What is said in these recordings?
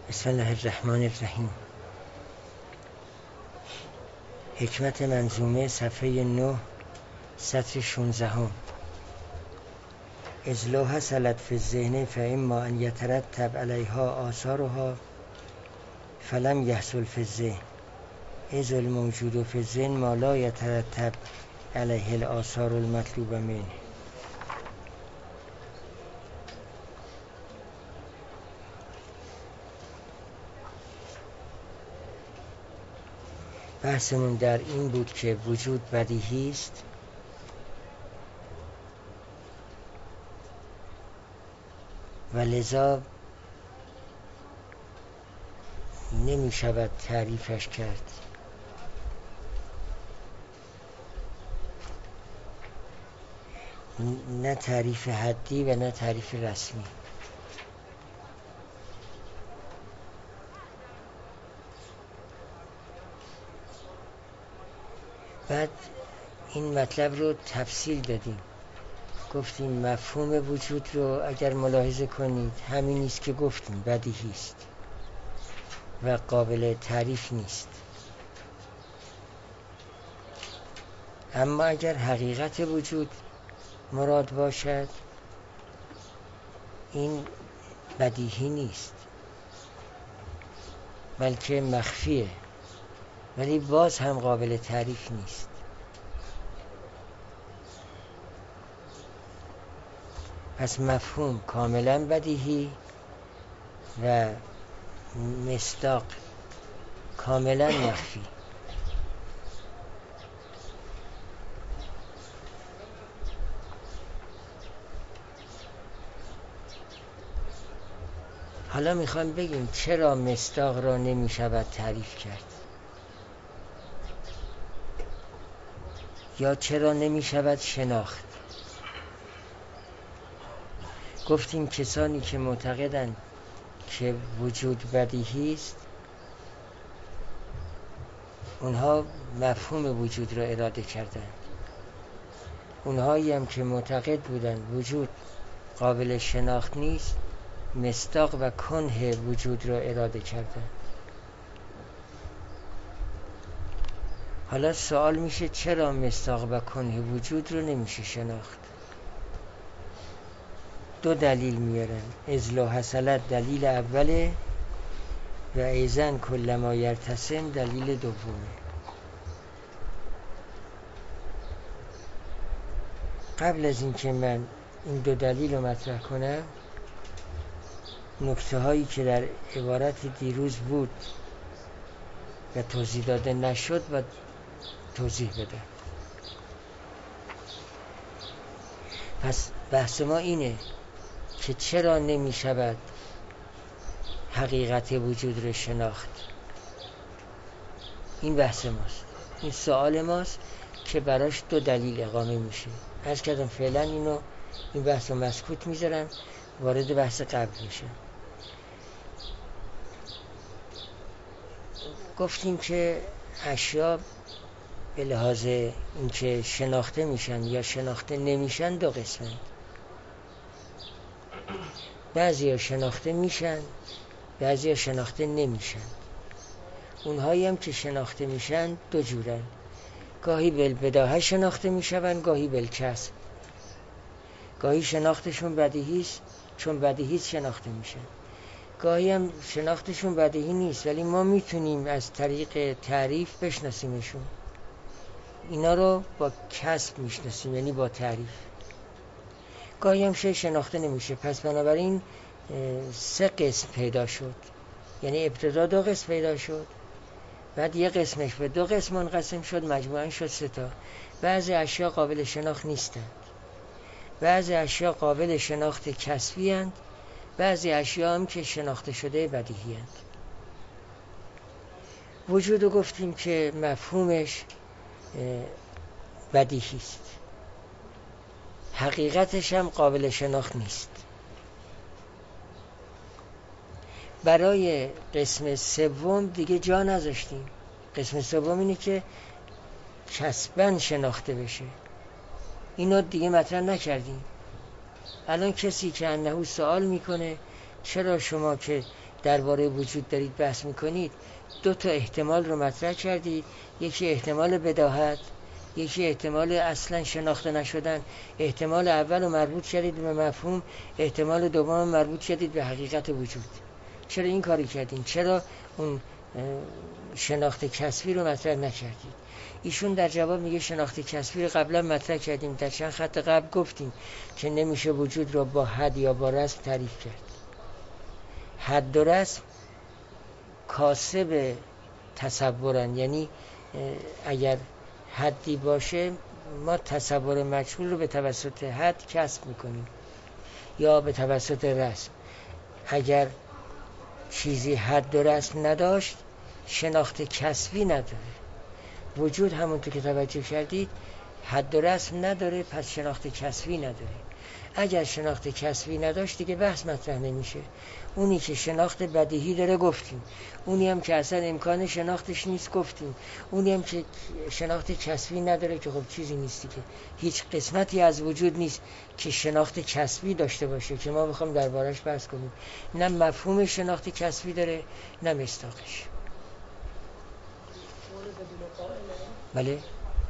بسم الله الرحمن الرحیم. حکمت منظومه صفحه 9 سطر 16. اذ لو حصلت فی الذهن فاما ان یترتب علیها آثارها فلم یحصل فی الذهن اذ الموجود فی الذهن ما لا یترتب علیه الآثار المطلوب منه. بحثمون در این بود که وجود بدیهی است و لذا نمی شود تعریفش کرد. نه تعریف حدی و نه تعریف رسمی. بعد این مطلب رو تفصیل دادیم، گفتیم مفهوم وجود رو اگر ملاحظه کنید همین است که گفتیم، بدیهی است و قابل تعریف نیست. اما اگر حقیقت وجود مراد باشد این بدیهی نیست بلکه مخفیه، ولی باز هم قابل تعریف نیست. پس مفهوم کاملا بدیهی و مصداق کاملا مخفی. حالا میخوام بگیم چرا مصداق را نمی شود تعریف کرد یا چرا نمی شود شناخت. گفتیم کسانی که معتقدند که وجود بدیهی است اونها مفهوم وجود را اراده کردند. اونهایی هم که معتقد بودند وجود قابل شناخت نیست مصداق و کنه وجود را اراده کردند. حالا سوال میشه چرا مصداق و کنه وجود رو نمیشه شناخت؟ دو دلیل میارن. اذ لو حصلت دلیل اوله و ایزن کل ما یرتسم دلیل دومه. قبل از اینکه من این دو دلیل رو مطرح کنم نکته هایی که در عبارت دیروز بود و توضیح داده نشد و توضیح بدم. پس بحث ما اینه که چرا نمی شود حقیقت وجود رو شناخت. این بحث ماست، این سوال ماست که براش دو دلیل اقامه میشه. عرض کردم فعلا این بحث رو مسکوت میذارم، وارد بحث قبل میشه. گفتیم که اشیا به لحاظ اینکه شناخته میشن یا شناخته نمیشن دو قسمن. بعضی ها شناخته میشن، بعضی ها شناخته نمیشن. اونهایی هم که شناخته میشن دو جورن، گاهی بالبداهه شناخته میشون، گاهی بالکسب. گاهی شناختشون بدیهی است چون بدیهی است شناخته میشن، گاهی هم شناختشون بدیهی نیست ولی ما میتونیم از طریق تعریف بشناسیمشون. اینا رو با کسب میشناسیم یعنی با تعریف. گاهی هم شناخته نمیشه. پس بنابراین سه قسم پیدا شد، یعنی ابتدا دو قسم پیدا شد، بعد یه قسمش به دو قسم منقسم شد، مجموعاً شد سه تا. بعضی اشیا قابل شناخت نیستند، بعضی اشیا قابل شناخت کسبی اند، بعضی اشیا هم که شناخته شده بدیهی اند. وجود رو گفتیم که مفهومش بدیهی است، حقیقتش هم قابل شناخت نیست. برای قسم سوم دیگه جا نذاشتیم. قسم سوم اینه که کسباً شناخته بشه، اینو دیگه مطرح نکردیم. الان کسی که انه سوال میکنه چرا شما که درباره وجود دارید بحث میکنید 2 احتمال رو مطرح کردید. یکی احتمال بداهت، یکی احتمال اصلا شناخته نشدن. احتمال اول رو مربوط کردید به مفهوم، احتمال دوم مربوط کردید به حقیقت وجود. چرا این کاری کردین؟ چرا اون شناخت کسبی رو مطرح نکردید؟ ایشون در جواب میگه شناخت کسبی رو قبلا مطرح کردیم، در چند خط قبل گفتیم که نمیشه وجود رو با حد یا با رسم تعریف کرد. حد و رسم کاسب تصورن، یعنی اگر حدی باشه ما تصور مجهول رو به توسط حد کسب میکنیم یا به توسط رسم. اگر چیزی حد و رسم نداشت شناخت کسبی نداره. وجود همونطور که توجه کردید حد و رسم نداره، پس شناخت کسبی نداره. اگر شناخت کسبی نداشت دیگه بحث مطرح نمیشه. اونی که شناخت بدیهی داره گفتیم، اونی هم که اصلا امکان شناختش نیست گفتیم، اونی هم که شناخت کسبی نداره که خب چیزی نیستی، که هیچ قسمتی از وجود نیست که شناخت کسبی داشته باشه که ما بخوام دربارش بحث کنیم. نه مفهوم شناخت کسبی داره نه مصداقش. بله؟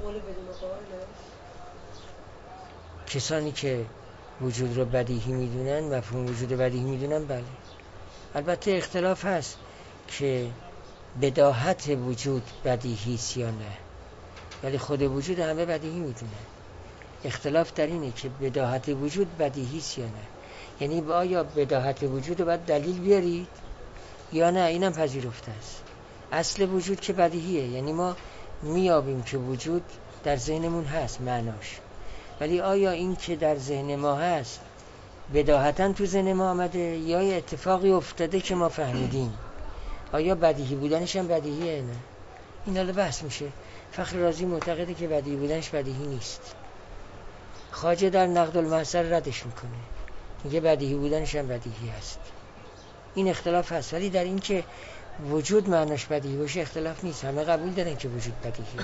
کسانی که وجود رو بدیهی میدونن، مفهوم وجود بدیهی میدونن، بله. البته اختلاف هست که بداهت وجود بدیهی است یا نه، ولی خود وجود همه بدیهی میدونن. اختلاف در اینه که بداهت وجود بدیهی است یا نه. یعنی با آیا بداهت وجود رو باید دلیل بیارید یا نه، اینم پذیرفته است. اصل وجود که بدیهیه، یعنی ما میابیم که وجود در ذهنمون هست معناش، ولی آیا این که در ذهن ما هست بداهتاً تو ذهن ما آمده یا یه اتفاقی افتاده که ما فهمیدیم؟ آیا بدیهی بودنش هم بدیهیه؟ نه، این حالا بحث میشه. فخر رازی معتقده که بدیهی بودنش بدیهی نیست. خواجه در نقد المحصل ردش میکنه، میگه بدیهی بودنش هم بدیهی هست. این اختلاف هست، ولی در این که وجود معناش بدیهی باشه اختلاف نیست. همه قبول دارن که وجود بدیهیه.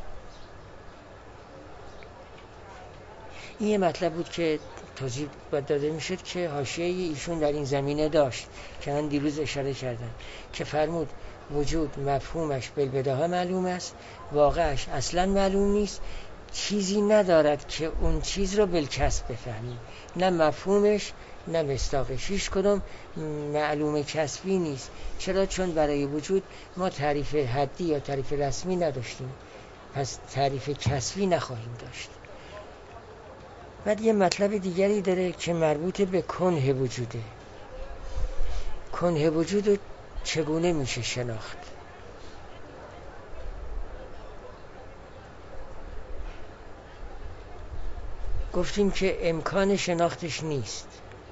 این یه مطلب بود که توضیح داده میشد که حاشیه ایشون در این زمینه داشت که من دیروز اشاره کردم، که فرمود وجود مفهومش بالبداهه معلوم است، واقعش اصلا معلوم نیست، چیزی ندارد که اون چیز رو بالکسب بفهمیم، نه مفهومش نه مصداقش، هیچ کدوم معلوم کسبی نیست. چرا؟ چون برای وجود ما تعریف حدی یا تعریف رسمی نداشتیم، پس تعریف کسبی نخواهیم داشت. بعد یه مطلب دیگری داره که مربوط به کنه وجوده. کنه وجود رو چگونه میشه شناخت؟ گفتیم که امکان شناختش نیست،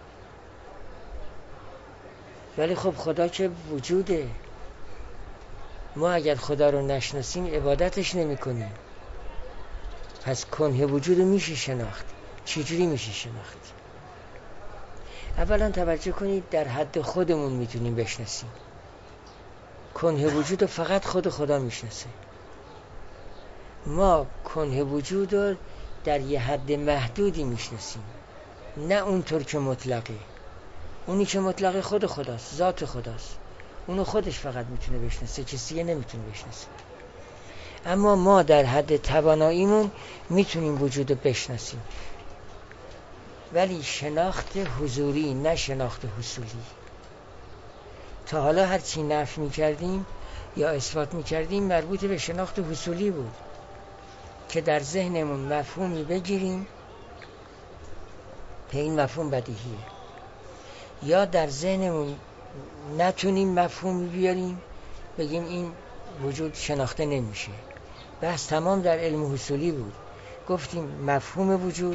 ولی خب خدا که وجوده، ما اگر خدا رو نشناسیم عبادتش نمی کنیم، پس کنه وجود رو میشه شناخت. چجوری میشه شناخت؟ اولا توجه کنید در حد خودمون میتونیم بشناسیم. کنه وجود رو فقط خود خدا میشناسه. ما کنه وجود رو در یه حد محدودی میشناسیم، نه اونطور که مطلقه. اونی که مطلقه خود خداست، ذات خداست، اونو خودش فقط میتونه بشناسه، کسی نمیتونه بشناسه. اما ما در حد تواناییمون میتونیم وجود رو بشناسیم، ولی شناخت حضوری نه شناخت حصولی. تا حالا هر چی نفی میکردیم یا اثبات میکردیم مربوط به شناخت حصولی بود که در ذهنمون مفهومی بگیریم که این مفهوم بدیهیه، یا در ذهنمون نتونیم مفهومی بیاریم بگیم این وجود شناخته نمیشه. بحث تمام در علم حصولی بود. گفتیم مفهوم وجود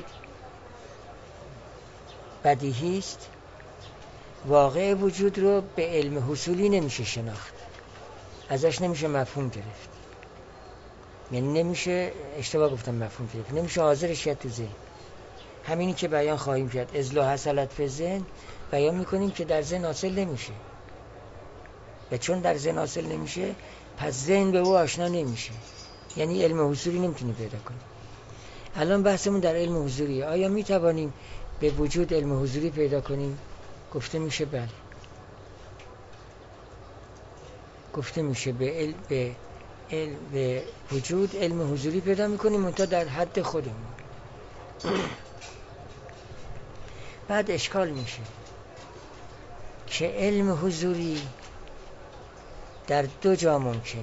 بدیهی است، واقع وجود رو به علم حصولی نمیشه شناخت، ازش نمیشه مفهوم گرفت. یعنی نمیشه، اشتباه گفتم، مفهوم گرفت، نمیشه حاضرش کرد تو ذهن. همینی که بیان خواهیم کرد، از لا حصلت فی ذهن، بیان میکنیم که در ذهن حاصل نمیشه، و چون در ذهن حاصل نمیشه پس ذهن به او آشنا نمیشه، یعنی علم حضوری نمیتونی پیدا کنی. الان بحثمون در علم حضوریه. آیا میتوانیم به وجود علم حضوری پیدا کنیم؟ گفته میشه بله. گفته میشه به وجود علم حضوری پیدا میکنیم منتها در حد خودمون. بعد اشکال میشه که علم حضوری در دو جا ممکنه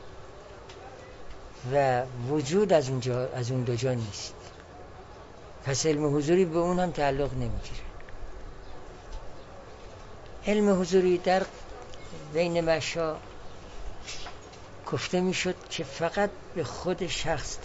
و وجود از اون دو جا نیست، پس علم حضوری به اون هم تعلق نمیگیره. علم حضوری در بین مشا گفته میشد که فقط به خود شخص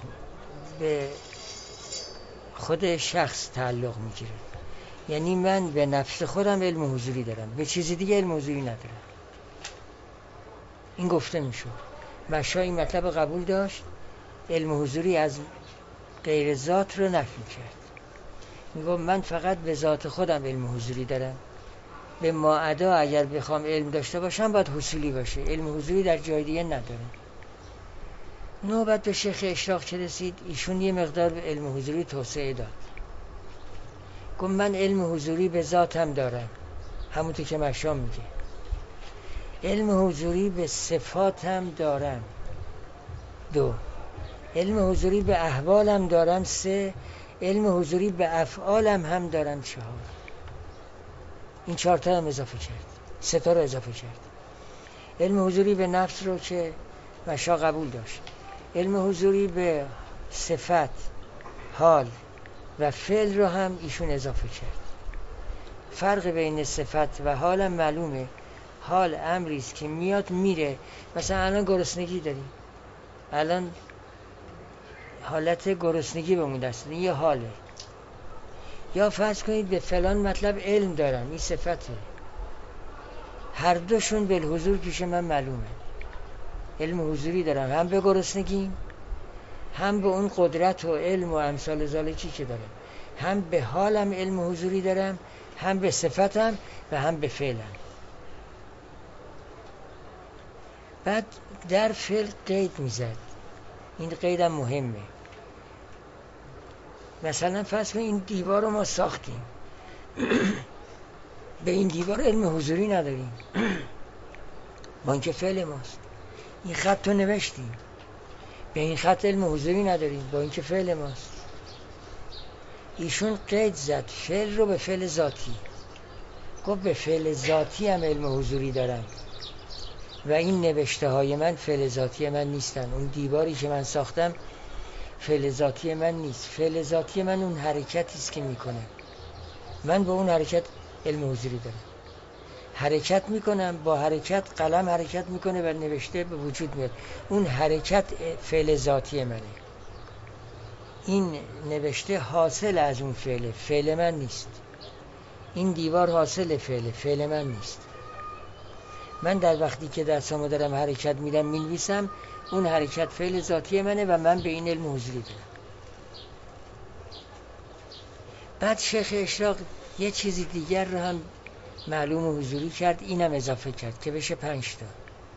تعلق میگیره، یعنی من به نفس خودم علم حضوری دارم، به چیزی دیگه علم حضوری ندارم. این گفته میشد. مشا این مطلب قبول داشت، علم حضوری از غیر ذات رو نفی کرد. میگم من فقط به ذات خودم علم حضوری دارم، به ماعدا اگر بخوام علم داشته باشم باید حصولی باشه، علم حضوری در جای دیگه ندارم. نوبت به شیخ اشراق چه رسید؟ ایشون یه مقدار به علم حضوری توسعه داد. گفت من علم حضوری به ذاتم دارم، همونطور که مشام میگه. علم حضوری به صفاتم دارم، 2. علم حضوری به احوالم دارم، 3. علم حضوری به افعالم هم دارم، 4. این 4 تا هم اضافه کرد، 3 تا رو اضافه کرد. علم حضوری به نفس رو که مشا قبول داشت، علم حضوری به صفت، حال و فعل رو هم ایشون اضافه کرد. فرق بین صفت و حال هم معلومه. حال امریست که میاد میره، مثلا الان گرسنگی داریم، الان حالت گرسنگی بهمون دست دادن، یه حاله. یا فرض کنید به فلان مطلب علم دارم، این صفته. هر دوشون بالحضور پیش من معلومه. علم حضوری دارم هم به گرسنگی، هم به اون قدرت و علم و امثال ذالکی که دارم، هم به حالم علم حضوری دارم، هم به صفتم و هم به فعلم. بعد در فعل قید میزد، این قیدم مهمه. مثلا فرض کنید این دیوار رو ما ساختیم، به این دیوار علم حضوری نداریم، با اینکه فعل ماست. این خط رو نوشتیم، به این خط علم حضوری نداریم، با اینکه فعل ماست. ایشون قید زد فعل رو به فعل ذاتی، گفت به فعل ذاتی هم علم حضوری دارم و این نوشته های من فعل ذاتی من نیستن. اون دیواری که من ساختم فعل ذاتی من نیست، فعل ذاتی من اون حرکتی است که میکنه. من با اون حرکت علم حضوری دارم، حرکت میکنم، با حرکت قلم حرکت میکنه و نوشته به وجود میاد. اون حرکت فعل ذاتی منه، این نوشته حاصل از اون فعل من نیست. این دیوار حاصل فعل من نیست. من در وقتی که دستامو دارم حرکت میدم مینویسم، اون حرکت فعل ذاتی منه و من به این علم حضوری دارم. بعد شیخ اشراق یه چیزی دیگر رو هم معلوم حضوری کرد، اینم اضافه کرد که بشه 5 تا.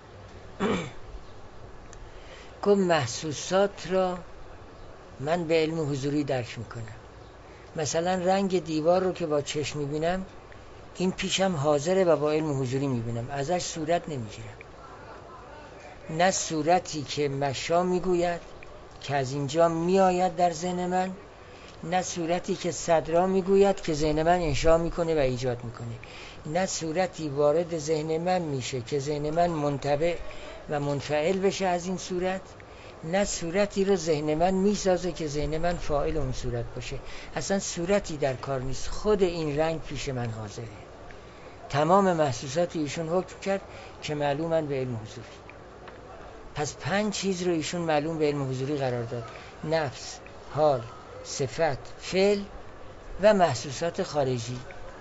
گفت محسوسات را من به علم حضوری درک میکنم. مثلا رنگ دیوار رو که با چشم میبینم، این پیشم حاضره و با علم حضوری میبینم، ازش صورت نمیگیرم. نه صورتی که مشا میگوید که از اینجا میآید در ذهن من، نه صورتی که صدرا میگوید که ذهن من انشا میکنه و ایجاد میکنه، نه صورتی وارد ذهن من میشه که ذهن من منتبه و منفعل بشه از این صورت، نه صورتی رو ذهن من میسازه که ذهن من فاعل اون صورت باشه. اصلا صورتی در کار نیست، خود این رنگ پیش من حاضره. تمام محسوسات ایشون حکم کرد که معلومن به علم حضوری. پس 5 چیز رو ایشون معلوم به علم حضوری قرار داد: نفس، حال، صفت، فعل و محسوسات خارجی.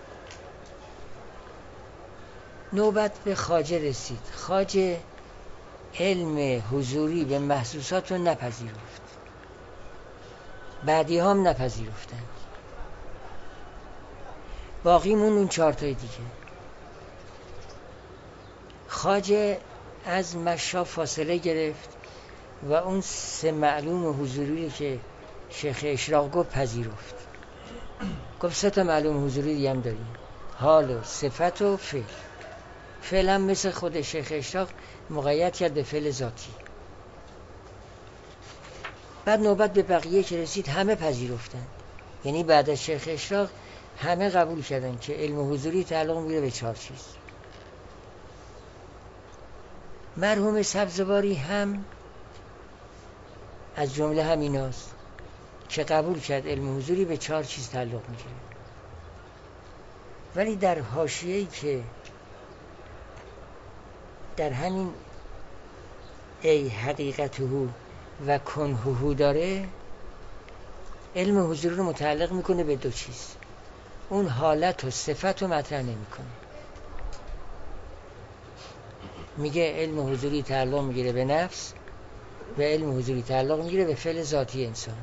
نوبت به خواجه رسید. خواجه علم حضوری به محسوسات رو نپذیرفت، بعدی هم نپذیرفتن، باقی مون اون 4 تای دیگه. خواجه از مشا فاصله گرفت و اون 3 معلوم حضوری که شیخ اشراق گفت پذیرفت. گفت 3 تا معلوم حضوری دیگه هم داریم: حال و صفت و فعل. فعلا مثل خود شیخ اشراق مقید کرد به فعل ذاتی. بعد نوبت به بقیه که رسید همه پذیرفتند. یعنی بعد از شیخ اشراق همه قبول کردن که علم حضوری تعلق میگیره به 4 چیز. مرحوم سبزواری هم از جمله همیناست که قبول کرد علم حضوری به 4 چیز تعلق میگیره. ولی در حاشیه‌ای که در همین ای حقیقته و کنهه داره، علم حضوری رو متعلق میکنه به 2 چیز. اون حالت و صفت رو مطرح نمیکنه. میگه علم حضوری تعلق میگیره به نفس و علم حضوری تعلق میگیره به فعل ذاتی انسان.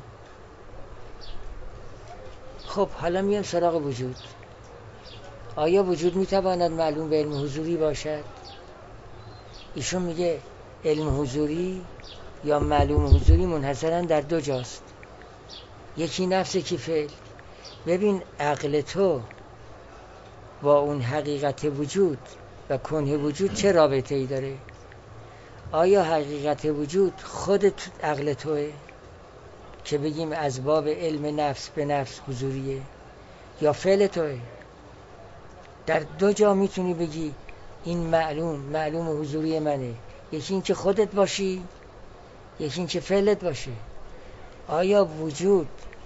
خب حالا میام سراغ وجود. آیا وجود میتواند معلوم به علم حضوری باشد؟ ایشون میگه علم حضوری یا معلوم حضوری منحصراً در 2 جاست. یکی نفس، یکی فعل. ببین عقل تو با اون حقیقت وجود و کنه وجود چه رابطه ای داره؟ آیا حقیقت وجود خود عقل توه که بگیم از باب علم نفس به نفس حضوریه، یا فعل توه؟ در 2 جا میتونی بگی این معلوم حضوری منه. یکی این که خودت باشی، یکی این که فعلت باشه. آیا وجود،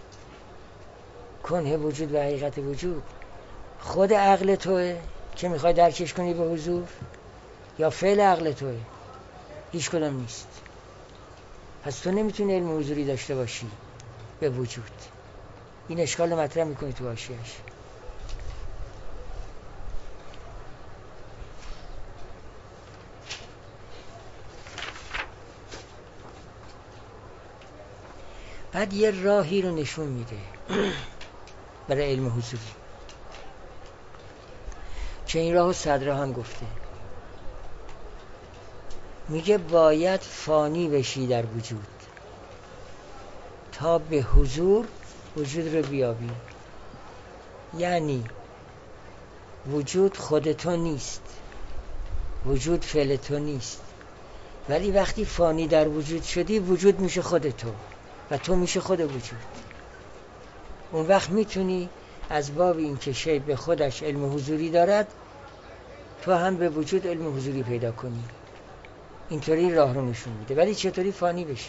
کنه وجود و حقیقت وجود خود عقل توه که میخوای درکش کنی به حضور، یا فعل عقل توه؟ هیچ کدام نیست. پس تو نمیتونی علم حضوری داشته باشی به وجود. این اشکال رو مطرح میکنی تو حاشیه‌اش. بعد یه راهی رو نشون میده برای علم حضوری که این راهو صدرا هم گفته. میگه باید فانی بشی در وجود تا به حضور وجود رو بیابی. یعنی وجود خودتو نیست، وجود فعل تو نیست، ولی وقتی فانی در وجود شدی وجود میشه خودتو و تو میشه خود وجود. اون وقت میتونی از باب این که شی به خودش علم حضوری دارد تو هم به وجود علم حضوری پیدا کنی. اینطوری راه رو نشون میده. ولی چطوری فانی بشی؟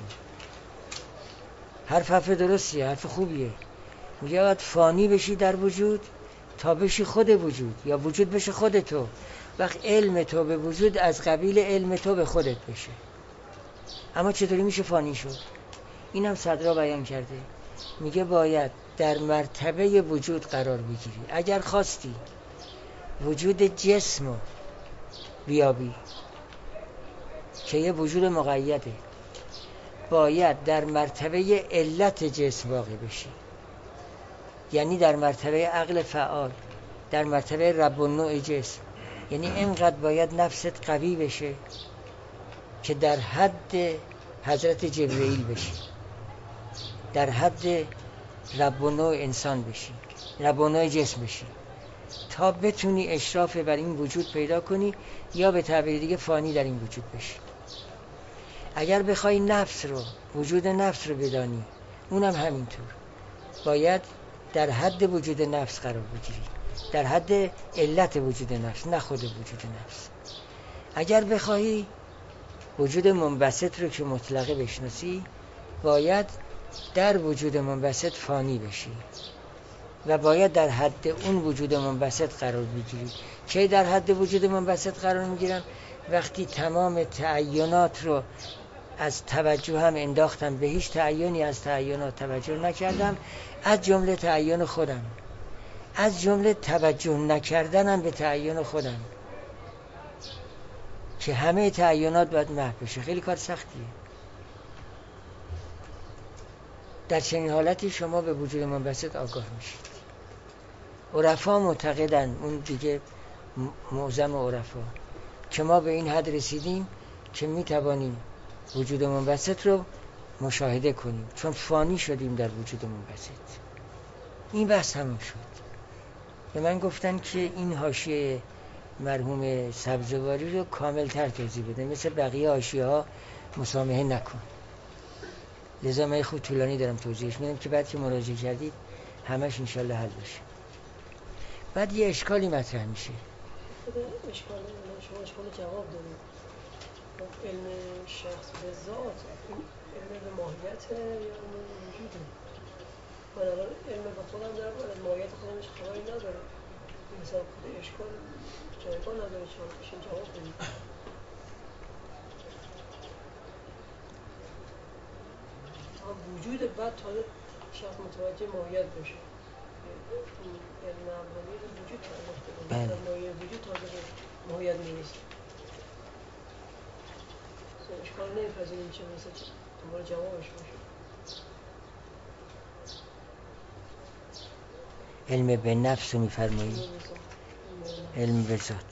حرف درستیه، حرف خوبیه. میگه باید فانی بشی در وجود تا بشی خود وجود، یا وجود بشه خود تو. وقت علم تو به وجود از قبیل علم تو به خودت بشه. اما چطوری میشه فانی شد؟ اینم صدرا بیان کرده. میگه باید در مرتبه وجود قرار بگیری. اگر خواستی وجود جسم بیابی که یه وجود مقیده، باید در مرتبه علت جسم واقع بشی. یعنی در مرتبه عقل فعال، در مرتبه رب النوع جسم. یعنی اینقدر باید نفست قوی بشه که در حد حضرت جبرئیل بشی، در حد رب النوع انسان بشی، رب النوع جسم بشی، تا بتونی اشراف بر این وجود پیدا کنی، یا به تعبیر دیگه فانی در این وجود بشی. اگر بخوای نفس رو، وجود نفس رو بدانی، اونم همینطور باید در حد وجود نفس قرار بگیری، در حد علت وجود نفس، نه خود وجود نفس. اگر بخوای وجود منبسط رو که مطلقه بشناسی، باید در وجود منبسط فانی بشی و باید در حد اون وجود منبسط قرار بگیری. که در حد وجود منبسط قرار میگیرم وقتی تمام تعینات رو از توجه هم انداختم، به هیچ تعینی از تعینات توجه نکردم، از جمله تعین خودم، از جمله توجه نکردنم به تعین خودم، که همه تعینات باید محو بشه. خیلی کار سختیه. در چنین حالتی شما به وجود منبسط آگاه میشید. عرفا معتقدن، اون دیگه معظم عرفا، که ما به این حد رسیدیم که میتوانیم وجود منبسط رو مشاهده کنیم، چون فانی شدیم در وجود منبسط. این بحث همون شد. به من گفتن که این حاشیه مرحوم سبزواری رو کامل تر توضیح بده، مثل بقیه حاشیه ها مسامحه نکن. لذا من خود طولانی دارم توضیحش میدم که بعد که مراجعه کردید همش انشالله حل بشه. بعد یه اشکالی مطرح میشه. اشکال جواب دارید. علم شخص به ذات علم به ماهیت یا علم به وجوده؟ من الان علم به خودم دارم، از ماهیت خودم هیچ خبری ندارم. مثلا خود اشکال جایگاه نداره، چون بشین جواب بدید. وجود بعد تا شخص متوجه ماهیت بشه. این علم اولیه به وجود تعلق داره. از ماهیت وجود تازه به ماهیت میرسه. اشکال نمیپذیریم چه مثل دنبال جوابش باشه. علم به نفس رو میفرمایید؟ علم به ذات.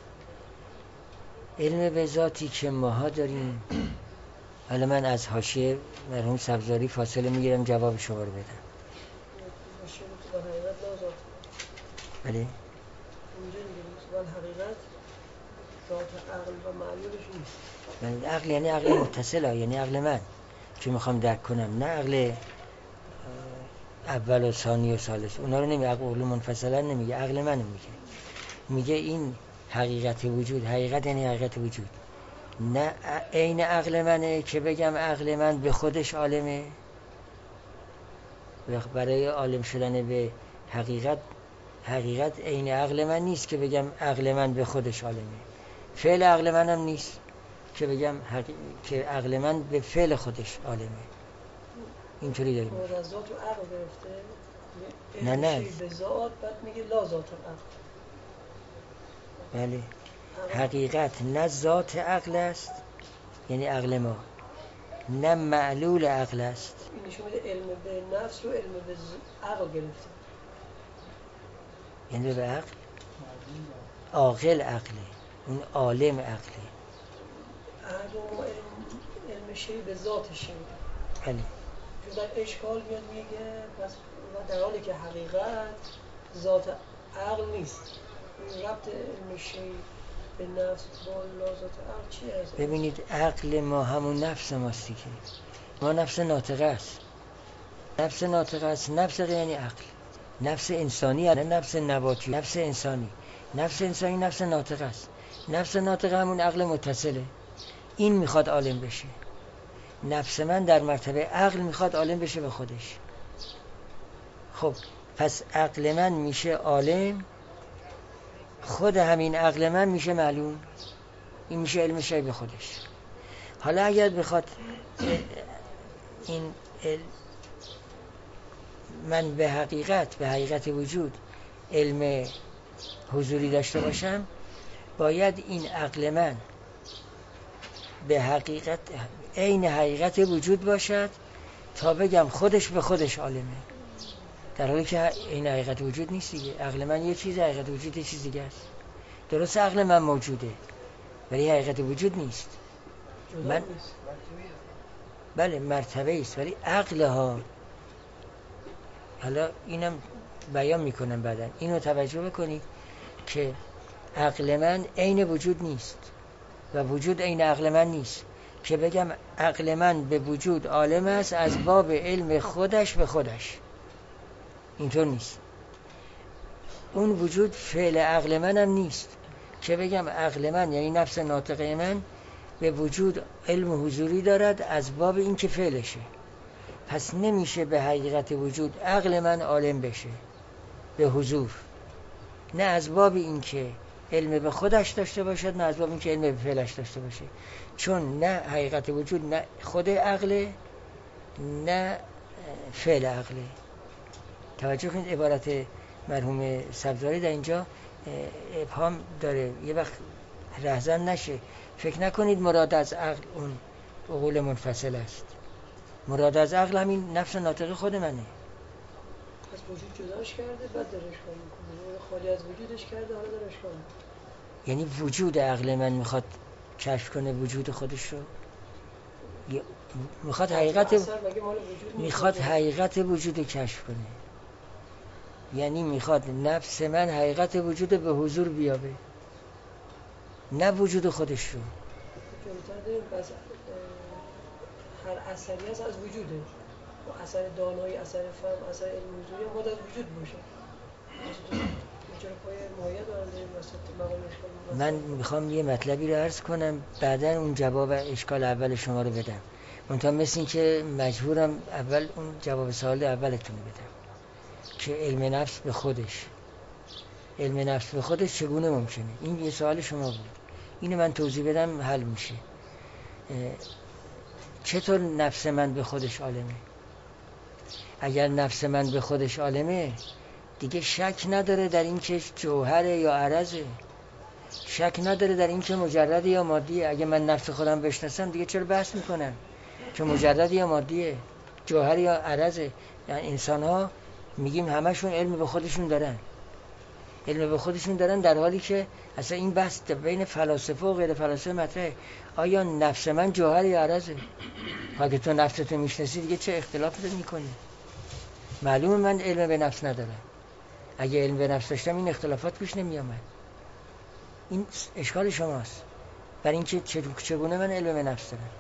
علم به ذاتی که ماها داریم، حالا من از حاشیه مرحوم سبزواری فاصله میگیرم جواب شما رو بدم. بله؟ اینجا میگیم حقیقت ذات عقل و معلولش نیست. عقل یعنی عقل متصل، یعنی عقل من که میخوام درک کنم، نه عقل اول و ثانی و ثالث. اونا رو نمیگه، عقل منفصلا نمیگه، عقل منو میگه این حقیقت وجود. حقیقت یعنی حقیقت وجود، نه عین عقل منه که بگم عقل من به خودش عالمه. برای عالم شدن به حقیقت عین عقل من نیست که بگم عقل من به خودش عالمه. فعل عقل منم نیست که بگم که عقل من به فعل خودش عالمه. اینطوری داریم. از ذات و عقل گرفته. نه به ذات بعد میگه لا ذات العقل. بله. حقیقت نه ذات عقل است، یعنی عقل ما، نه معلول عقل است. این نشون میده علم به نفس رو علم به عقل گرفته. یعنی به عقل عاقل عقله، اون عالم عقله. عقل و علم شی به ذاتشه. بله. در اشکال میاد میگه پس در حالی که حقیقت ذات عقل نیست، ربط علم شی به نفس با ذات عقل چی هست؟ ببینید عقل ما همون نفس ماست دیگه. ما نفس ناطقه است. نفس ناطقه است. نفس یعنی عقل. نفس انسانی نه نفس نباتی، نفس انسانی. نفس انسانی نفس ناطقه است. نفس ناطقه همون عقل متصله. این میخواد عالم بشه. نفس من در مرتبه عقل میخواد عالم بشه به خودش. خب پس عقل من میشه عالم، خود همین عقل من میشه معلوم. این میشه علم شی به خودش. حالا اگر بخواد این من به حقیقت وجود علم حضوری داشته باشم، باید این عقل من به حقیقت عین حقیقت وجود باشد تا بگم خودش به خودش عالمه، در حالی که این حقیقت وجود نیست دیگه. عقل من یه چیز، حقیقت وجود یه چیز دیگه است. درست عقل من موجوده ولی حقیقت وجود نیست. من بله مرتبه است، ولی عقل ها، حالا اینم بیان میکنم بعدن، اینو توجه بکنید که عقل من عین وجود نیست و وجود عین عقل من نیست که بگم عقل من به وجود عالم است از باب علم خودش به خودش. اینطور نیست. اون وجود فعل عقل منم نیست که بگم عقل من یعنی نفس ناطقه من به وجود علم حضوری دارد از باب این که فعلشه. پس نمیشه به حقیقت وجود عقل من عالم بشه به حضور، نه از باب این که علم به خودش داشته باشد، نه از باب این که علم به فعلش داشته باشه. چون نه حقیقت وجود نه خود عقله نه فعل عقله. توجه کنید عبارت مرحوم سبزواری در اینجا ابهام داره، یه وقت رهزن نشه. فکر نکنید مراد از عقل اون عقول منفصل است. مراد از عقل همین نفس ناطق خود منه. از وجود جداش کرده بعد داره اشکال میکنه، خالی از وجودش کرده حالا داره اشکال میکنه. یعنی وجود عقل من میخواد کشف کنه وجود خودش رو، میخواد حقیقت وجود رو کشف کنه. یعنی میخواد نفس من حقیقت وجود به حضور بیابه. نه وجود خودش رو. جلوتر داریم پس هر اثری هست از وجوده، و اثر دانایی، اثر فهم، اثر علم حضوری هم باید از وجود باشه. چرا پای مایه دارن داریم وسط مقام اشکال؟ من میخوام یه مطلبی رو عرض کنم بعداً اون جواب اشکال اول شما رو بدم. منتها مثل این که مجبورم اول اون جواب سوال اولتون رو بدم که علم نفس به خودش، علم نفس به خودش چگونه ممکنه؟ این یه سوال شما بود، اینو من توضیح بدم حل میشه. چطور نفس من به خودش عالمه؟ اگر نفس من به خودش عالمه دیگه شک نداره در این که جوهره یا عرضه، شک نداره در این که مجرد یا مادیه. اگه من نفس خودم بشناسم دیگه چرا بحث میکنم که مجرد یا مادیه، جوهر یا عرضه؟ یعنی انسان ها میگیم همشون علم به خودشون دارن، علم به خودشون دارن، در حالی که اصلا این بحث بین فلاسفه و غیر فلاسفه مطرحه. آیا نفس من جوهر یا عرضه؟ اگه تو نفستو میشناسی دیگه چه اختلافی میکنی؟ معلومه من علم به نفس ندارم. اگه علم به نفس داشتم این اختلافات پیش نمی آمد. این اشکال شماست، برای اینکه چگونه من علم به نفس دارم.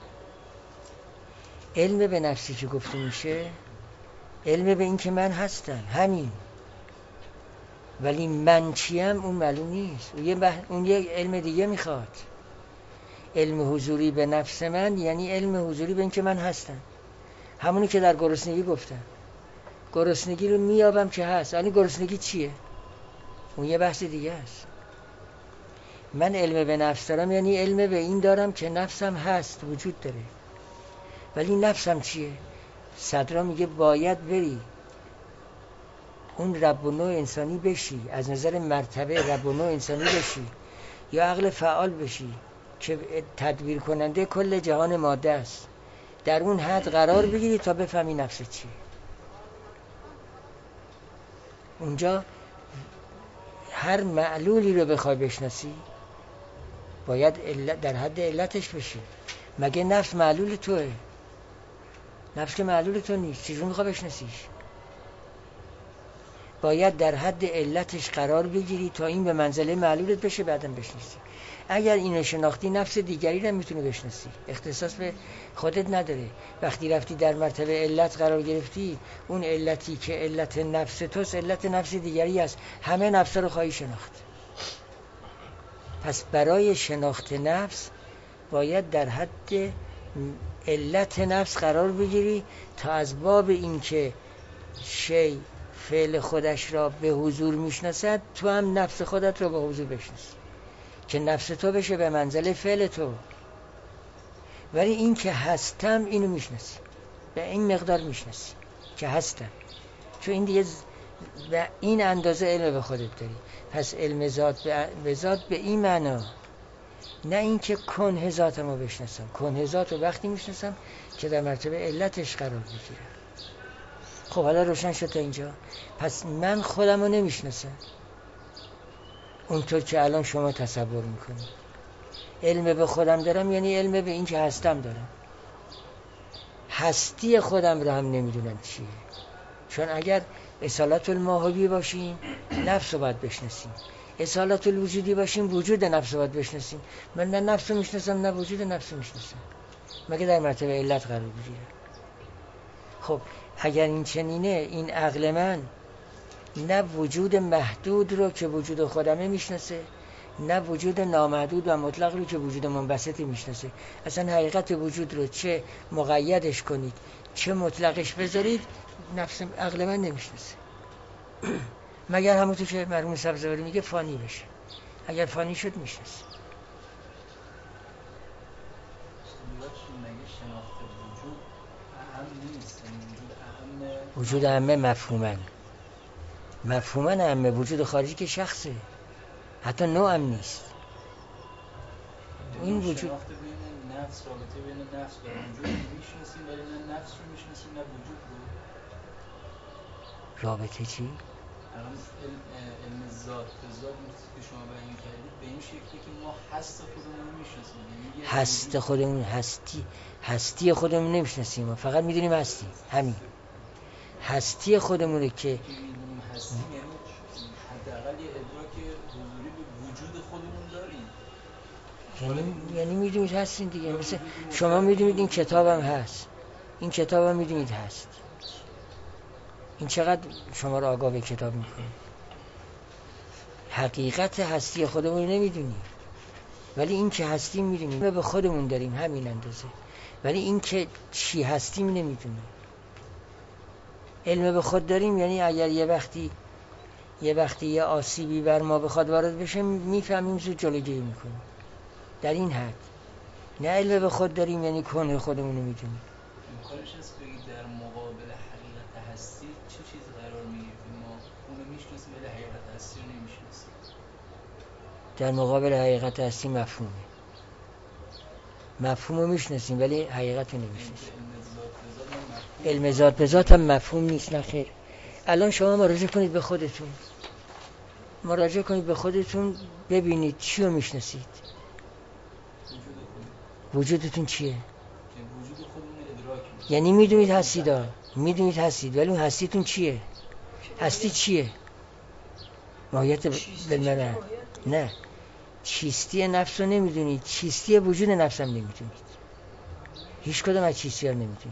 علم به نفسی که گفته میشه علم به این که من هستم، همین. ولی من چیم اون معلوم نیست، اون یه علم دیگه میخواد. علم حضوری به نفس من یعنی علم حضوری به این که من هستم، همونی که در گرسنگی گفتم. گرسنگی رو میابم که هست، ولی گرسنگی چیه؟ اون یه بحث دیگه است. من علم به نفس دارم یعنی علم به این دارم که نفسم هست، وجود داره. ولی نفسم چیه؟ صدرا میگه باید بری اون رب و نوع انسانی بشی، از نظر مرتبه رب و نوع انسانی بشی یا عقل فعال بشی که تدبیر کننده کل جهان ماده است. در اون حد قرار بگیری تا بفهمی نفست چیه. اونجا هر معلولی رو بخوای بشناسی باید در حد علتش بشی. مگه نفس معلول توه؟ نفس که معلول تو نیست، چجور میخوای بشناسیش؟ باید در حد علتش قرار بگیری تا این به منزله معلولت بشه، بعدم بشناسی. اگر اینو شناختی نفس دیگری رو میتونی بشناسی، اختصاص به خودت نداره. وقتی رفتی در مرتبه علت قرار گرفتی، اون علتی که علت نفس توست علت نفس دیگری است، همه نفس رو خواهی شناخت. پس برای شناخت نفس باید در حد علت نفس قرار بگیری تا از باب این که شی فعل خودش را به حضور میشناسد، تو هم نفس خودت را به حضور بشناسی که نفس تو بشه به منزله فعل تو. ولی این که هستم اینو میشناسی، به این مقدار میشناسی که هستم، چون این دیگه به این اندازه علم به خودت داری. پس علم ذات به ذات به این معنا، نه این که کنه ذاتمو بشناسم. کنه ذات رو وقتی میشناسم که در مرتبه علتش قرار بگیرم. خب حالا روشن شد تا اینجا. پس من خودمو نمیشناسم اونطور که الان شما تصور میکنید. علم به خودم دارم یعنی علم به این که هستم دارم. هستی خودم رو هم نمیدونم چیه، چون اگر اصالت الماهوی باشیم نفس رو باید بشناسیم، اصالت الوجودی باشیم وجود نفس رو باید بشناسیم. من نه نفس رو میشناسم نه وجود نفس رو میشناسم، مگه در مرتبه علت قرار بگیرم. خب اگر این چنینه، این عقل من نه وجود محدود رو که وجود خودمه میشناسه، نه وجود نامحدود و مطلق رو که وجود منبسطی میشناسه. اصلا حقیقت وجود رو چه مقیدش کنید چه مطلقش بذارید، نفس عقل من نمیشناسه. مگر همونطور که مرحوم سبزواری میگه فانی بشه. اگر فانی شد میشناسه. وجود همه مفهومن همه، وجود خارجی که شخصه، حتی نوع هم نیست. این وجود شناخت بین نفس، رابطه بین نفس و وجود میشناسیم، ولی نه نفس رو میشناسیم نه وجود رو. رابطه چی؟ الان علم ذات به ذات که شما بیان کردید به این شکلی که ما هست خودمون رو میشناسیم. هست خودمون، هستی خودمون نمیشناسیم، فقط میدونیم هستیم. همین هستی خودمونه که میدونیم هستیم، یعنی حداقل یه ادراک حضوری به وجود خودمون داریم. یعنی میدونید هستین دیگه. مثل شما میدونید این کتابم هست، این کتابم میدونید هست. این چقدر شما رو آگاه به کتاب میکنه. حقیقت هستی خودمون نمیدونیم، ولی این که هستیم میدونیم. به خودمون داریم همین اندازه، ولی این که چی هستیم نمیدونیم. علم به خود داریم یعنی اگر یه وقتی یه آسیبی بر ما بخواد وارد بشه میفهمیم، زود جلوگیری میکنیم. در این حد. نه علم به خود داریم یعنی کنه خودمون رو میدونیم. امکانش هست بگید در مقابل حقیقت هستی چه چیزی قرار میگیره که ما اونو میشناسیم ولی حقیقت هستی رو نمیشناسیم؟ در مقابل حقیقت هستی مفهوم رو میشناسیم ولی حقیقت رو نمیشناسیم. علم ذات به ذات هم مفهوم نیست. نه خیر. الان شما مراجعه کنید به خودتون، ببینید چی رو میشناسید. وجودتون چیه؟ یعنی میدونید هستید ولی اون هستیتون چیه؟ هستی چیه؟ ماهیت بالمعنی. نه، چیستی نفس رو نمیدونید، چیستی وجود نفس هم نمیدونید. هیچ کدوم از چیستی ها نمیدونید.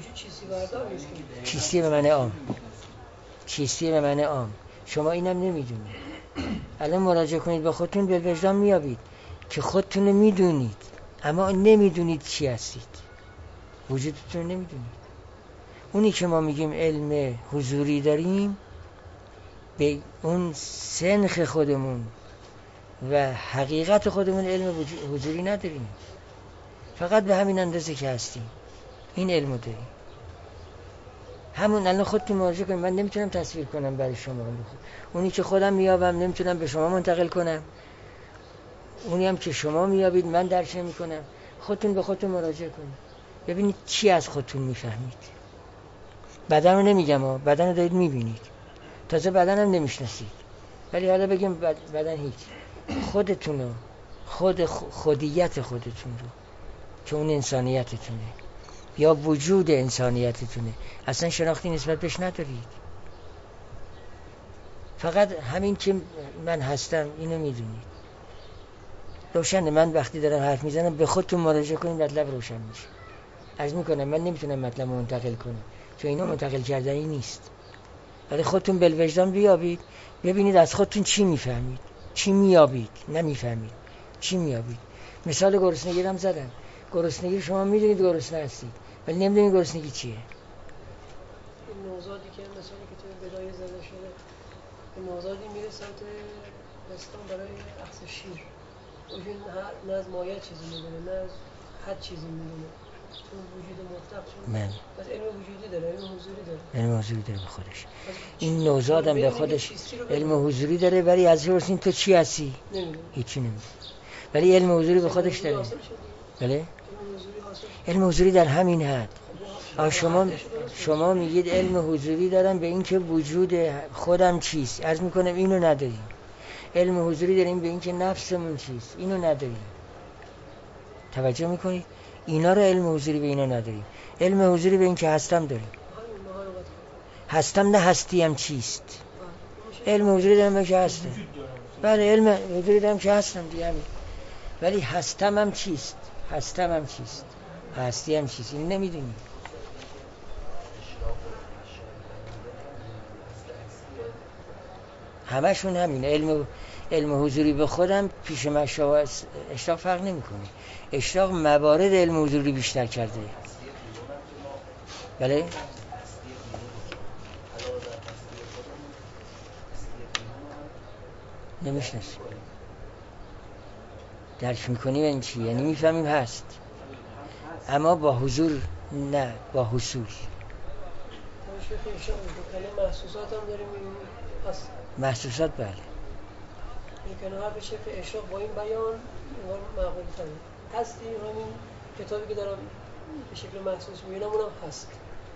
چیستی به معنی عام. شما اینم نمیدونید. الان مراجعه کنید به خودتون، به وجدان میابید که خودتون رو میدونید اما نمیدونید چی هستید. وجودتون رو نمیدونید. اونی که ما میگیم علم حضوری داریم، به اون سنخ خودمون و حقیقت خودمون علم حضوری نداریم. فقط به همین اندازه که هستیم این علمو داریم. همون الان خودتون مراجعه کنید. من نمیتونم تصویر کنم برای شما. اونی که خودم میابم نمیتونم به شما منتقل کنم. اونی هم که شما میابید من درک نمیکنم. خودتون به خودتون مراجعه کنید، ببینید چی از خودتون میفهمید. بدن رو نمیگم، بدن رو دارید میبینید، تازه بدن هم نمیشناسید. ولی حالا بگیم بدن هیچ. خودتون رو، خودیت خودتون رو که اون انسانیتتونه یا وجود انسانیتتونه اصلا شناختی نسبت بهش ندارید. فقط همین که من هستم اینو میدونید. روشنه. من وقتی دارم حرف میزنم به خودتون مراجعه کنید مطلب روشن میشه. عرض میکنم من نمیتونم مطلب منتقل کنم چون اینا منتقل کردنی نیست. ولی خودتون بالوجدان بیابید، ببینید از خودتون چی میفهمید، چی میابید. نمیفهمید چی میابید. مثال گرسنگی هم زدم. گرسنگی شما میدونید گرسنه هستید ولی نمیدونید گرسنگی چیه. این نوزادی که مثالی که توی بدایه زده شده، این نوزادی میره سمت پستان برای اخذ شیر. اون نه از مایه چیزی میدونه نه از حد چیزی میدونه. چون وجود مطلق بس علم وجودی داره، علم حضوری داره به خودش. این نوزاد هم به خودش علم حضوری داره ولی از پرسین تو چی هستی؟ هیچی نمیدونه. ولی علم حضوری به خودش داره. بله؟ علم حضوری در همین حد. شما میگید علم حضوری دارم به این که وجود خودم چیست. عرض میکنم اینو نداریم. علم حضوری داریم به این که نفسمون چیست. اینو نداریم. توجه میکنید؟ اینا رو علم حضوری به اینا نداریم. علم حضوری به این که هستم داریم. هستم نه هستیم چیست. علم حضوری داریم به که هستم. بله علم حضوری داریم که هستم دیگه همین. ولی هستم هم چیست. هستیم چیست. این نمیدونیم. همشون همین. علم حضوری به خودم پیش مشابه اشراق فرق نمیکنه. اشراق موارد علم حضوری بیشتر کرده. بله؟ نمیشناسیم. درک میکنیم این چی؟ یعنی میفهمیم هست اما با حضور نه، با حصول. محسوسات هم داریم هست. محسوسات بله. این کنار به شکل اشراق با این بیان معقول تره. هستی همین کتابی که دارم به شکل محسوس میبینم اونم هست.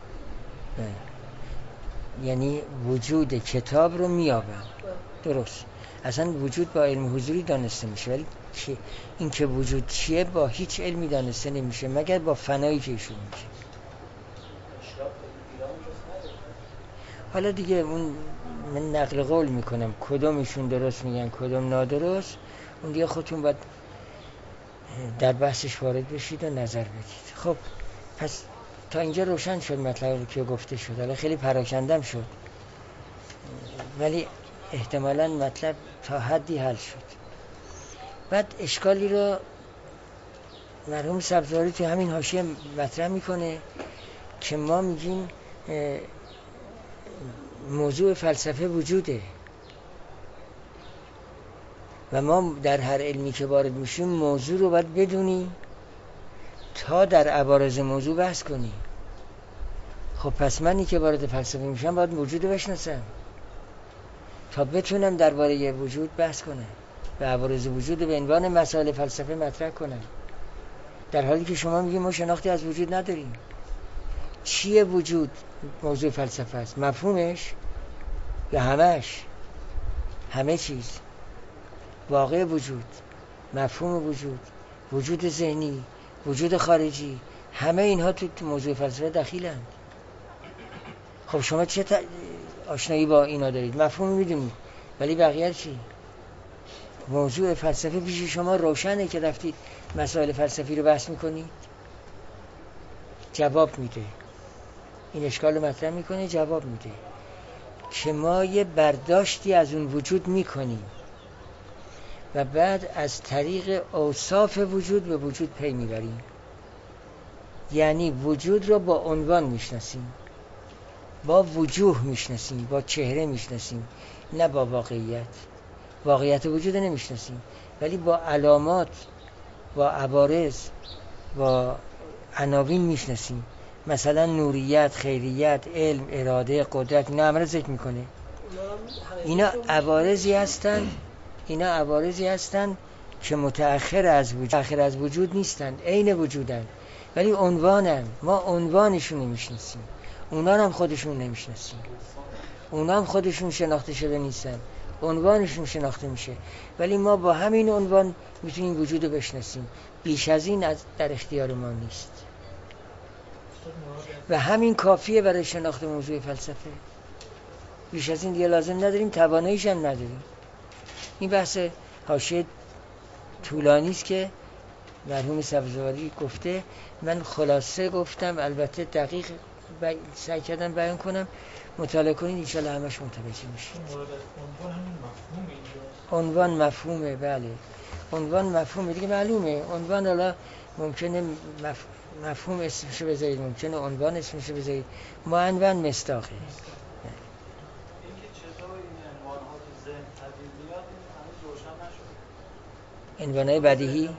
یعنی وجود کتاب رو میابم. درست. اصلا وجود با علم حضوری دانسته میشه ولی این که وجود چیه با هیچ علمی دانسته نمیشه مگر با فنایی که ایشون میشه. حالا دیگه اون من نقل قول میکنم کدومشون درست میگن کدوم نادرست، اون دیگه خودتون باید در بحثش وارد بشید و نظر بدید. خب پس تا اینجا روشن شد مطلبی که گفته شد. حالا خیلی پراکندم شد ولی احتمالاً مطلب تا حدی حل شد. بعد اشکالی رو مرحوم سبزواری تو همین حاشیه مطرح میکنه که ما میگیم موضوع فلسفه وجوده و ما در هر علمی که وارد میشیم موضوع رو باید بدونیم تا در عوارض موضوع بحث کنیم. خب پس منی که وارد فلسفه میشم باید وجود رو بشناسم تا بتونم درباره وجود بحث کنم و عوارض وجود رو به عنوان مسائل فلسفه مطرح کنم، در حالی که شما میگید ما شناختی از وجود نداریم. چیه وجود؟ موضوع فلسفه است. مفهومش یا همش؟ همه چیز، واقع وجود، مفهوم وجود، وجود ذهنی، وجود خارجی، همه اینها تو موضوع فلسفه دخیلند. خب شما چه آشنایی با اینا دارید؟ مفهوم میدونید ولی بقیه چی؟ موضوع فلسفه پیش شما روشنه که رفتید مسائل فلسفی رو بحث میکنید؟ جواب میده. این اشکال رو مطرح میکنه، جواب میده که ما یه برداشتی از اون وجود میکنیم و بعد از طریق اوصاف وجود به وجود پی میبریم. یعنی وجود رو با عنوان میشناسیم، با وجوه میشناسیم، با چهره میشناسیم، نه با واقعیت. واقعیت وجود نمیشناسیم ولی با علامات، با عوارض، با عناوین میشناسیم. مثلا نوریت، خیریت، علم، اراده، قدرت، اینا همه رو ذکر میکنه. اینا عوارضی هستن که متأخر از وجود نیستن، عین وجودن ولی عنوانن. ما عنوانشون نمیشناسیم، اونا هم خودشون نمیشناسیم، اونا هم خودشون شناخته شده نیستن، عنوانشون شناخته میشه ولی ما با همین عنوان میتونیم وجود رو بشناسیم. بیش از این در اختیار ما نیست و همین کافیه برای شناخت موضوع فلسفه. بیش از این دیگه لازم نداریم، تواناییش هم نداریم. این بحث حاشیه طولانی است که مرحوم سبزواری گفته. من خلاصه گفتم، البته دقیق سعی کردم بیان کنم. مطالعه کنید ان شاء الله همش متوجه میشید. عنوان مفهومه. بله عنوان مفهومه دیگه، معلومه. عنوان حالا ممکنه مفهوم اسمشو بذارید، ممکنه عنوان اسمشو بذارید. معنون مصداقه. اینکه چطور این عنوان‌ها تو ذهن پدید میاد این هنوز روشن نشد. عنوان‌های بدیهی،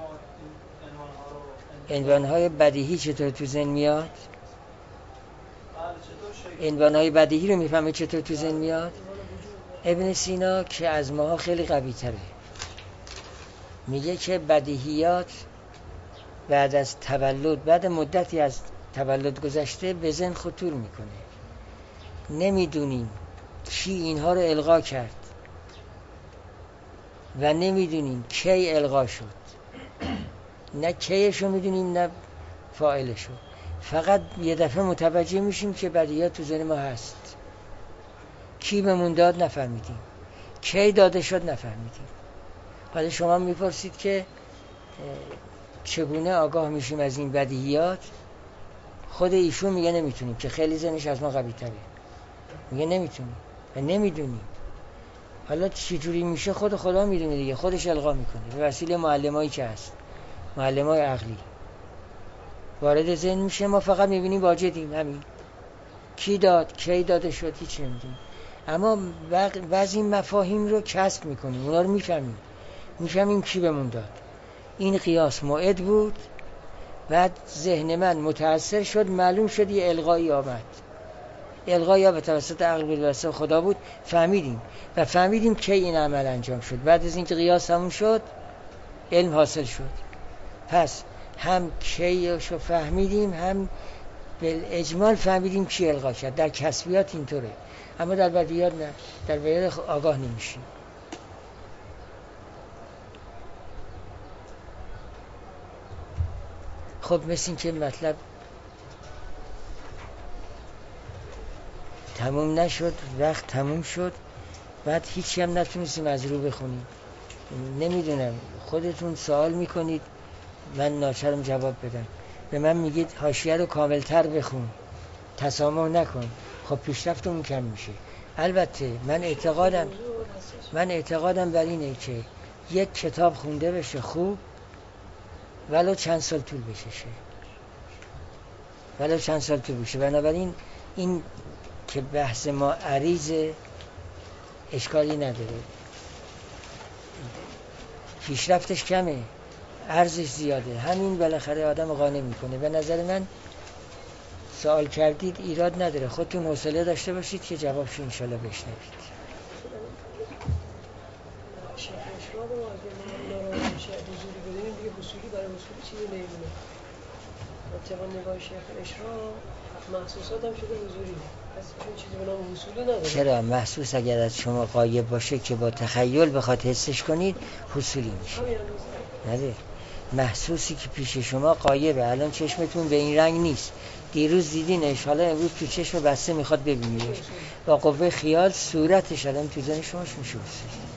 عنوان‌های بدیهی چطور تو ذهن میاد؟ عنوان‌های بدیهی رو میفهمید چطور تو ذهن میاد؟ ابن سینا که از ماها خیلی قوی تره میگه که بدیهیات بعد از تولد، بعد مدتی از تولد گذشته به ذهن خطور میکنه. نمیدونیم کی اینها رو القا کرد و نمیدونیم کی القا شد، نه کیشو میدونیم نه فاعلشو. فقط یه دفعه متوجه میشیم که بدیهیات تو ذهن ما هست. کی بهمون داد نفهمیدیم، کی داده شد نفهمیدیم. حالا شما میپرسید که چگونه آگاه میشیم از این بدیهیات؟ خود ایشون میگه نمیتونیم، که خیلی ذهنش از ما قوی تره. میگه نمیتونیم و نمیدونیم. حالا چجوری میشه خود خدا میدونه دیگه، خودش القا میکنه به وسیله معلمایی که هست، معلمای عقلی وارد ذهن میشه. ما فقط میبینیم واجدیم، همین کی داد، کی داده شد، هیچ نمیدونیم. اما بعضی مفاهیم رو کسب میکنیم، اونا رو میفهمیم کی بهمون داد. این قیاس موعد بود، بعد ذهن من متأثر شد، معلوم شد یه القایی آمد. القایی ها به توسط عقل بالواسطه خدا بود، فهمیدیم و فهمیدیم که این عمل انجام شد. بعد از اینکه قیاس تموم شد علم حاصل شد. پس هم کیشو فهمیدیم، هم بالاجمال فهمیدیم کی القا کرد. در کسبیات اینطوره، اما در بدیهیات نه. در بدیهیات آگاه نمیشیم. خب مثل این که مطلب تموم نشد، وقت تموم شد، بعد هیچی هم نتونستیم از رو بخونیم. نمیدونم خودتون سوال میکنید من ناچارم جواب بدم. به من میگید حاشیه رو کاملتر بخون، تسامح نکن، خب پیشرفتمون کم میشه. البته من اعتقادم بر اینه که یک کتاب خونده بشه خوب، ولو چند سال طول بکشه. بنابراین این که بحث ما عریض اشکالی نداره، پیشرفتش کمه، ارزش زیاده، همین بالاخره آدم قانع میکنه. به نظر من سوال کردید ایراد نداره، خودتون حوصله داشته باشید که جوابشو انشالله بشنوید. شیخ اشراق رو اگه ما اینا رو حضوری بدهیم دیگه حصولی برای حصولی چیزی نمیدونه. طبق نگاه شیخ اشراق محسوسات هم شده حضوری، پس چیزی به نام حصولی نداره. چرا؟ محسوس اگر از شما غایب باشه که با تخیل بخواد حسش کنید حصولی میشه. نه، محسوسی که پیش شما غایبه، الان چشمتون به این رنگ نیست، دیروز دیدینش، حالا امروز تو چشم بسته میخواد ببینیدش، با قوه خیال صورتش الان تو ذهن شما میشه حصولی.